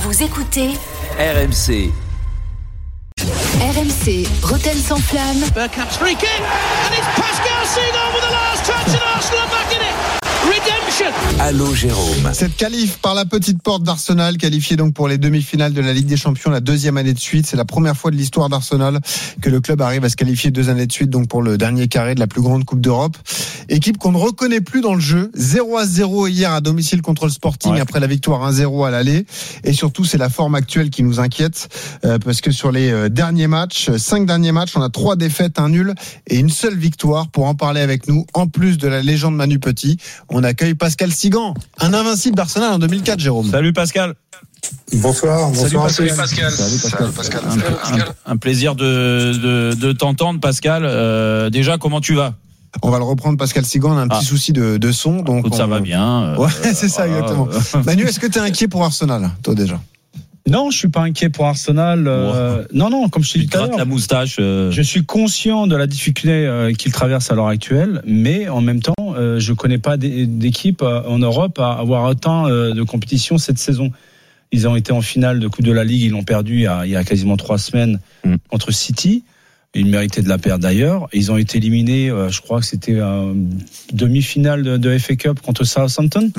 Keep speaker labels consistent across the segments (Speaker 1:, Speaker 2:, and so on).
Speaker 1: Vous écoutez
Speaker 2: RMC.
Speaker 1: RMC, Rotten sans flamme.
Speaker 3: Bergkamp's free kick, and it's Pascal Siga with the last touch, and Arsenal are back in it. Redemption.
Speaker 2: Allô Jérôme.
Speaker 4: Cette qualif par la petite porte d'Arsenal, qualifiée donc pour les demi-finales de la Ligue des Champions la deuxième année de suite. C'est la première fois de l'histoire d'Arsenal que le club arrive à se qualifier 2 années de suite donc pour le dernier carré de la plus grande Coupe d'Europe. Équipe qu'on ne reconnaît plus dans le jeu. 0-0 hier à domicile contre le Sporting après la victoire 1-0 à l'aller. Et surtout, c'est la forme actuelle qui nous inquiète parce que sur les derniers matchs, 5 derniers matchs, on a 3 défaites, 1 nul et une seule victoire. Pour en parler avec nous, en plus de la légende Manu Petit, on accueille Pascal Sigan, un invincible d'Arsenal en 2004, Jérôme.
Speaker 5: Salut Pascal.
Speaker 6: Bonsoir.
Speaker 5: Salut Pascal.
Speaker 6: Salut Pascal.
Speaker 5: Un plaisir de t'entendre Pascal. Déjà, comment tu vas ?
Speaker 4: On va le reprendre, Pascal Sigan. On a un petit souci de son. Donc
Speaker 5: écoute, ça va bien.
Speaker 4: Ouais, c'est ça, exactement. Manu, est-ce que tu es inquiet pour Arsenal, toi déjà ?
Speaker 7: Non, je suis pas inquiet pour Arsenal. Non, comme je te dis tout à l'heure,
Speaker 5: la moustache.
Speaker 7: Je suis conscient de la difficulté qu'il traverse à l'heure actuelle, mais en même temps, je connais pas d'équipe en Europe à avoir autant de compétition cette saison. Ils ont été en finale de Coupe de la Ligue, ils l'ont perdu il y a quasiment 3 semaines contre City. Ils méritaient de la perdre d'ailleurs. Ils ont été éliminés, je crois que c'était demi-finale de FA Cup contre Southampton.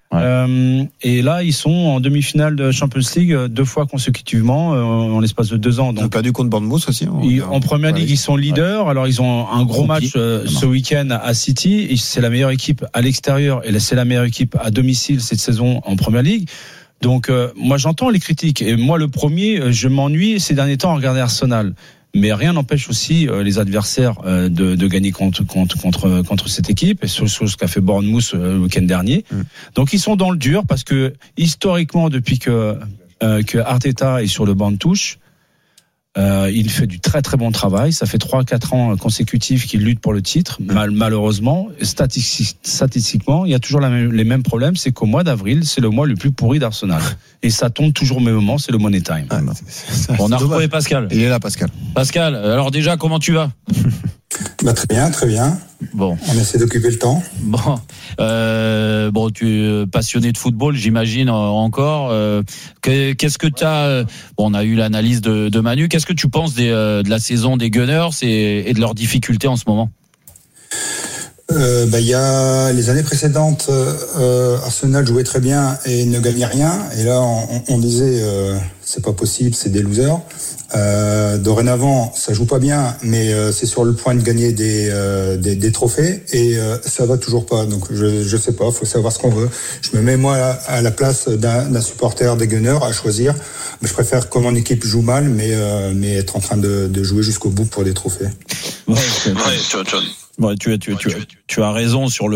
Speaker 7: Et là, ils sont en demi-finale de Champions League 2 fois consécutivement en l'espace de 2 ans.
Speaker 4: Donc, ils ont perdu contre Bournemouth aussi.
Speaker 7: En première ligue, ils sont leaders. Alors, ils ont un gros match ce week-end à City. C'est la meilleure équipe à l'extérieur et c'est la meilleure équipe à domicile cette saison en première ligue. Donc, moi, j'entends les critiques. Et moi, le premier, je m'ennuie ces derniers temps à regarder Arsenal. Mais rien n'empêche aussi les adversaires de gagner contre cette équipe, et c'est chose qu'a fait Bournemouth le week-end dernier. Donc ils sont dans le dur parce que historiquement, depuis que Arteta est sur le banc de touche, il fait du très très bon travail. Ça fait 3-4 ans consécutifs qu'il lutte pour le titre. Malheureusement, statistiquement, il y a toujours les mêmes problèmes. C'est qu'au mois d'avril, c'est le mois le plus pourri d'Arsenal. Et ça tombe toujours au même moment, c'est le money time.
Speaker 5: On a retrouvé Pascal.
Speaker 4: Il est là, Pascal.
Speaker 5: Pascal, alors déjà, comment tu vas ?
Speaker 6: Très bien.
Speaker 5: Bon.
Speaker 6: On essaie d'occuper le temps.
Speaker 5: Bon, tu es passionné de football, j'imagine encore. Qu'est-ce que tu as on a eu l'analyse de Manu. Qu'est-ce que tu penses de la saison des Gunners et de leurs difficultés en ce moment ?
Speaker 6: Il y a les années précédentes, Arsenal jouait très bien et ne gagnait rien. Et là, on disait c'est pas possible, c'est des losers. Dorénavant, ça joue pas bien, mais c'est sur le point de gagner des trophées et ça va toujours pas. Donc je sais pas, faut savoir ce qu'on veut. Je me mets moi à la place d'un supporter des Gunners à choisir. Je préfère que mon équipe joue mal, mais être en train de jouer jusqu'au bout pour des trophées.
Speaker 5: Ouais, tu as raison sur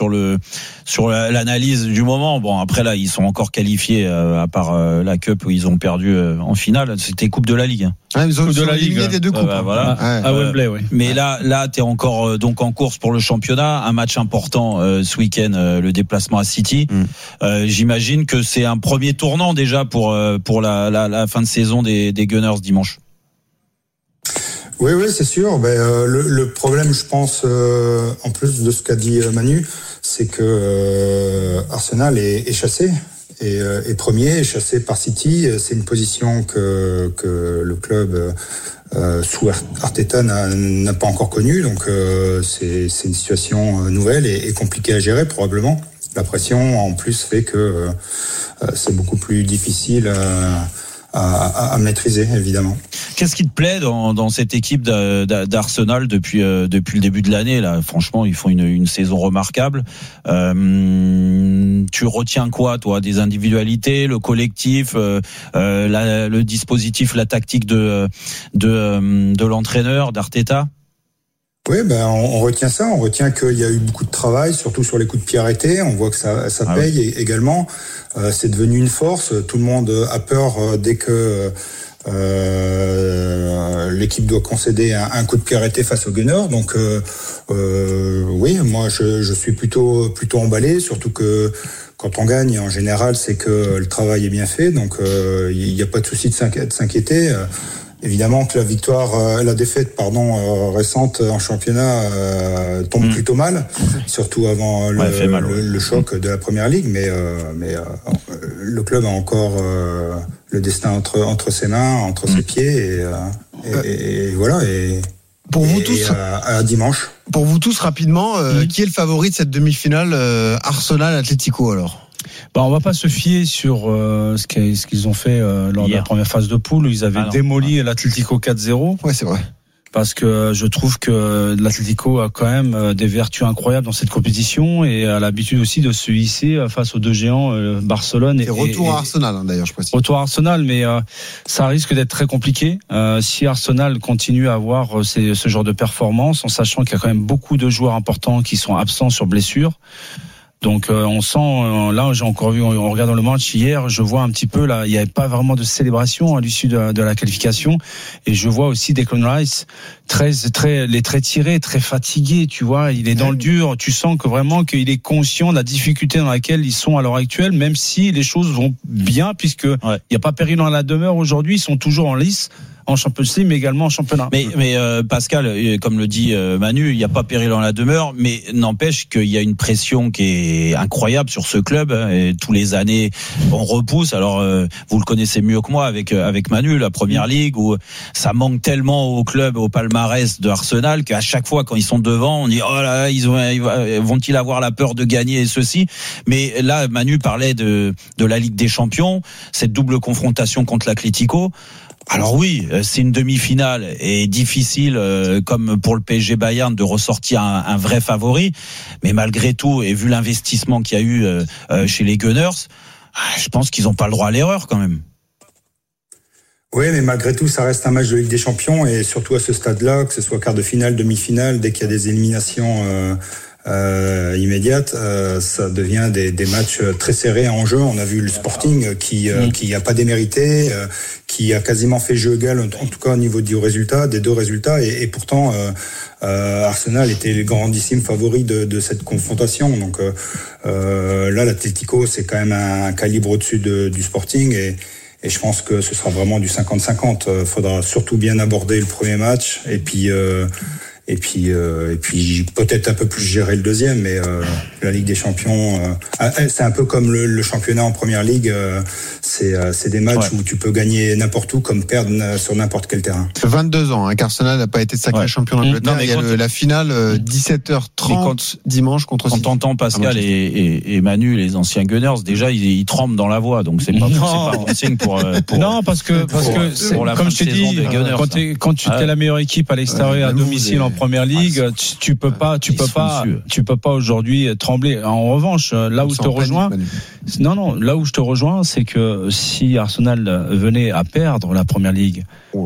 Speaker 5: l'analyse du moment. Bon, après là, ils sont encore qualifiés à part la Cup où ils ont perdu en finale. C'était Coupe de la Ligue.
Speaker 4: Ils ont éliminé des 2 coupes.
Speaker 5: Voilà.
Speaker 7: À Wembley, oui.
Speaker 5: Mais là, t'es encore donc en course pour le championnat. Un match important ce week-end, le déplacement à City. J'imagine que c'est un premier tournant déjà pour la fin de saison des Gunners dimanche.
Speaker 6: Oui, c'est sûr. Le problème, je pense, en plus de ce qu'a dit Manu, c'est que Arsenal est chassé, est premier, est chassé par City. C'est une position que le club sous Arteta n'a pas encore connue. Donc c'est une situation nouvelle et compliquée à gérer probablement. La pression, en plus, fait que c'est beaucoup plus difficile à maîtriser, évidemment.
Speaker 5: Qu'est-ce qui te plaît dans cette équipe d'Arsenal depuis le début de l'année là ? Franchement, ils font une saison remarquable. Tu retiens quoi, toi ? Des individualités, le collectif, le dispositif, la tactique de l'entraîneur, d'Arteta ?
Speaker 6: Oui, on retient ça. On retient qu'il y a eu beaucoup de travail, surtout sur les coups de pied arrêtés. On voit que ça paye également. C'est devenu une force. Tout le monde a peur dès que l'équipe doit concéder un coup de pied arrêté face aux Gunners. Donc, oui, moi, je suis plutôt emballé, surtout que quand on gagne, en général, c'est que le travail est bien fait. Donc, il n'y a pas de souci de s'inquiéter. Évidemment que la défaite récente en championnat tombe plutôt mal, surtout avant le choc de la première ligue. Mais le club a encore destin entre ses mains, entre ses pieds, et voilà. Et
Speaker 4: pour vous tous,
Speaker 6: à dimanche.
Speaker 4: Pour vous tous rapidement, qui est le favori de cette demi-finale Arsenal-Atlético alors?
Speaker 7: On va pas se fier sur ce qu'ils ont fait lors de la première phase de poule. Ils avaient démoli l'Atlético 4-0.
Speaker 4: Ouais, c'est vrai.
Speaker 7: Parce que je trouve que l'Atlético a quand même des vertus incroyables dans cette compétition et a l'habitude aussi de se hisser face aux deux géants Barcelone et
Speaker 4: retour à Arsenal d'ailleurs, je précise.
Speaker 7: Retour à Arsenal, mais ça risque d'être très compliqué si Arsenal continue à avoir ce genre de performance, en sachant qu'il y a quand même beaucoup de joueurs importants qui sont absents sur blessure. Donc on sent, là j'ai encore vu en regardant le match hier, je vois un petit peu là, il n'y avait pas vraiment de célébration à l'issue de la qualification, et je vois aussi Declan Rice les traits tirés, très fatigué, tu vois, il est dans le dur, tu sens que vraiment qu'il est conscient de la difficulté dans laquelle ils sont à l'heure actuelle, même si les choses vont bien, puisque il n'y a pas péril dans la demeure aujourd'hui, ils sont toujours en lice en Champions League, mais également en championnat.
Speaker 5: Mais Pascal, comme le dit Manu, il n'y a pas péril dans la demeure, mais n'empêche qu'il y a une pression qui est incroyable sur ce club. Et tous les années, on repousse. Alors, vous le connaissez mieux que moi avec Manu, la Première Ligue, où ça manque tellement au club, au palmarès de Arsenal, qu'à chaque fois quand ils sont devant, on dit oh là, vont-ils avoir la peur de gagner ceci. Mais là, Manu parlait de la Ligue des Champions, cette double confrontation contre l'Atlético. Alors oui, c'est une demi-finale et difficile, comme pour le PSG Bayern, de ressortir un vrai favori. Mais malgré tout, et vu l'investissement qu'il y a eu chez les Gunners, je pense qu'ils n'ont pas le droit à l'erreur quand même.
Speaker 6: Oui, mais malgré tout, ça reste un match de Ligue des Champions, et surtout à ce stade-là, que ce soit quart de finale, demi-finale, dès qu'il y a des éliminations immédiates, ça devient des matchs très serrés en jeu. On a vu le Sporting qui a pas démérité, qui a quasiment fait jeu égal, en tout cas au niveau du résultat, des deux résultats, et pourtant Arsenal était le grandissime favori de cette confrontation. Donc là, l'Atlético, c'est quand même un calibre au-dessus du Sporting, et je pense que ce sera vraiment du 50-50. Faudra surtout bien aborder le premier match, et puis peut-être un peu plus gérer le deuxième, mais la Ligue des Champions, c'est un peu comme le championnat en Première Ligue, c'est des matchs où tu peux gagner n'importe où comme perdre sur n'importe quel terrain.
Speaker 4: 22 ans, qu'Arsenal n'a pas été sacré champion d'Angleterre. Il y a la finale 17h30 dimanche contre
Speaker 5: Quand t'entends Pascal et Manu, les anciens Gunners, déjà ils tremblent dans la voix, donc c'est pas bon signe pour
Speaker 7: non, parce que comme je t'ai dit, quand tu es la meilleure équipe à l'extérieur, à domicile en Première Ligue, tu peux pas aujourd'hui trembler. En revanche, là où je te rejoins, là où je te rejoins, c'est que si Arsenal venait à perdre la Première Ligue,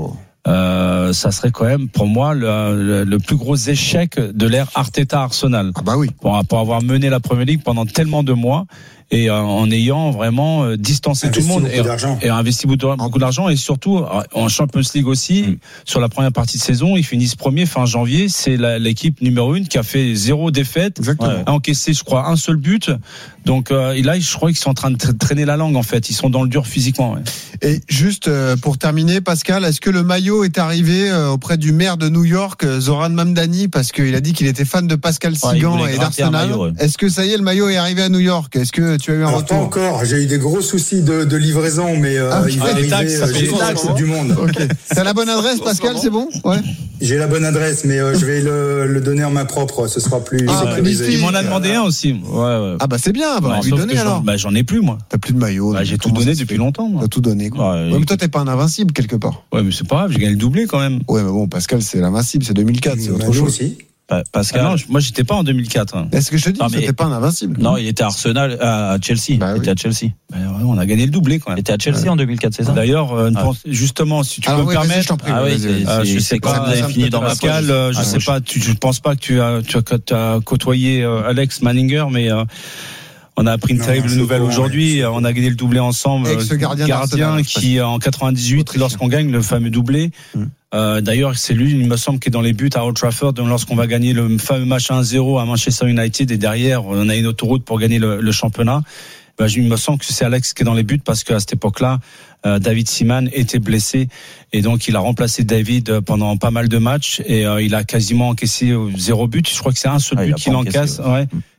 Speaker 7: ça serait quand même pour moi le plus gros échec de l'ère Arteta-Arsenal.
Speaker 4: Ah bah oui.
Speaker 7: Pour avoir mené la Première Ligue pendant tellement de mois. Et en ayant vraiment distancé tout le monde et investi beaucoup d'argent, et surtout en Champions League aussi, sur la première partie de saison, ils finissent premier fin janvier. C'est l'équipe numéro 1 qui a fait 0 défaite, a encaissé je crois un seul but. Donc là, je crois qu'ils sont en train de traîner la langue en fait. Ils sont dans le dur physiquement. Ouais.
Speaker 4: Et juste pour terminer, Pascal, est-ce que le maillot est arrivé auprès du maire de New York, Zoran Mamdani, parce qu'il a dit qu'il était fan de Pascal Sigan et d'Arsenal. Est-ce que ça y est, le maillot est arrivé à New York? Est-ce que tu as eu un retour?
Speaker 6: Pas encore. J'ai eu des gros soucis de livraison, mais il va arriver juste à la Coupe du Monde.
Speaker 4: Okay. T'as la bonne adresse, Pascal? C'est bon? Ouais.
Speaker 6: J'ai la bonne adresse, mais je vais le donner en main propre. Ce sera plus sécurisé.
Speaker 7: Il m'en a demandé un aussi. Ouais.
Speaker 4: Ah bah c'est bien. Bah, lui donner alors.
Speaker 7: J'en ai plus moi.
Speaker 4: T'as plus de maillot.
Speaker 7: J'ai tout donné depuis longtemps. Moi.
Speaker 4: T'as tout donné quoi. Ouais, mais toi t'es pas un invincible quelque part.
Speaker 7: Ouais, mais c'est pas grave. J'ai gagné le doublé quand même.
Speaker 4: Ouais, mais bon, Pascal c'est l'invincible, c'est 2004, c'est autre chose
Speaker 6: aussi.
Speaker 5: Pascal.
Speaker 7: Non, moi j'étais pas en 2004.
Speaker 4: Est-ce que je te dis, c'était pas un invincible?
Speaker 5: Non, il était à Arsenal, à Chelsea. Il était à Chelsea.
Speaker 7: On a gagné le doublé quand même.
Speaker 5: Il était à Chelsea en 2004, c'est ça?
Speaker 7: D'ailleurs, justement, si tu peux me permettre,
Speaker 5: je sais pas, vous avez fini dans
Speaker 7: Pascal, je sais pas, je pense pas que tu as côtoyé Alex Manninger, mais on a appris une terrible nouvelle aujourd'hui. On a gagné le doublé ensemble.
Speaker 4: Avec ce gardien
Speaker 7: qui, en 98, lorsqu'on gagne le fameux doublé, d'ailleurs, c'est lui, il me semble, qui est dans les buts à Old Trafford lorsqu'on va gagner le fameux match 1-0 à Manchester United, et derrière, on a une autoroute pour gagner le championnat. Il me semble que c'est Alex qui est dans les buts, parce qu'à cette époque-là, David Seaman était blessé, et donc il a remplacé David pendant pas mal de matchs, et il a quasiment encaissé 0 but. Je crois que c'est un seul but qu'il encaisse. Ouais.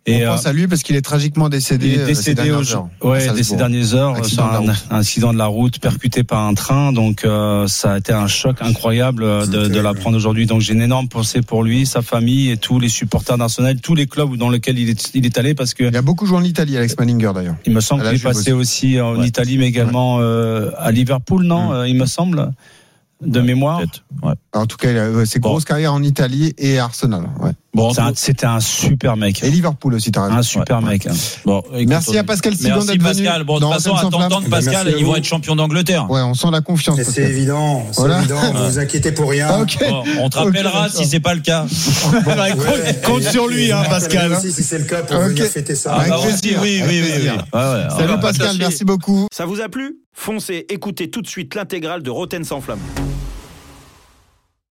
Speaker 7: Et
Speaker 4: on pense à lui parce qu'il est tragiquement décédé.
Speaker 7: Il est décédé ces dernières heures sur un accident de la route percuté par un train. Donc ça a été un choc incroyable de l'apprendre aujourd'hui. Donc j'ai une énorme pensée pour lui, sa famille et tous les supporters d'Arsenal, tous les clubs dans lesquels il est allé, parce que
Speaker 4: il a beaucoup joué en Italie, Alex Manninger d'ailleurs.
Speaker 7: Il me semble qu'il est passé aussi en Italie, mais également à Liverpool, non il me semble. De mémoire.
Speaker 4: Ouais. En tout cas, c'est grosse carrière en Italie et Arsenal. Ouais.
Speaker 7: Bon, c'était un super mec.
Speaker 4: Et Liverpool aussi, t'as raison.
Speaker 7: Un super mec.
Speaker 4: Bon, écoute, merci à Pascal Sigon d'être venu.
Speaker 5: Merci Pascal. Bon, de toute façon, à t'entendre, Pascal, ils vont être champions d'Angleterre.
Speaker 4: Ouais, on sent la confiance.
Speaker 6: C'est évident. Voilà. C'est évident. Ne vous inquiétez pour rien.
Speaker 4: Ah, okay.
Speaker 5: Bon, on te rappellera si c'est pas le cas.
Speaker 7: Compte sur lui, Pascal.
Speaker 6: Aussi, si c'est le cas, pour venir fêter ça.
Speaker 5: Oui.
Speaker 4: Salut Pascal, merci beaucoup.
Speaker 8: Ça vous a plu ? Foncez, écoutez tout de suite l'intégrale de Rotten sans flamme.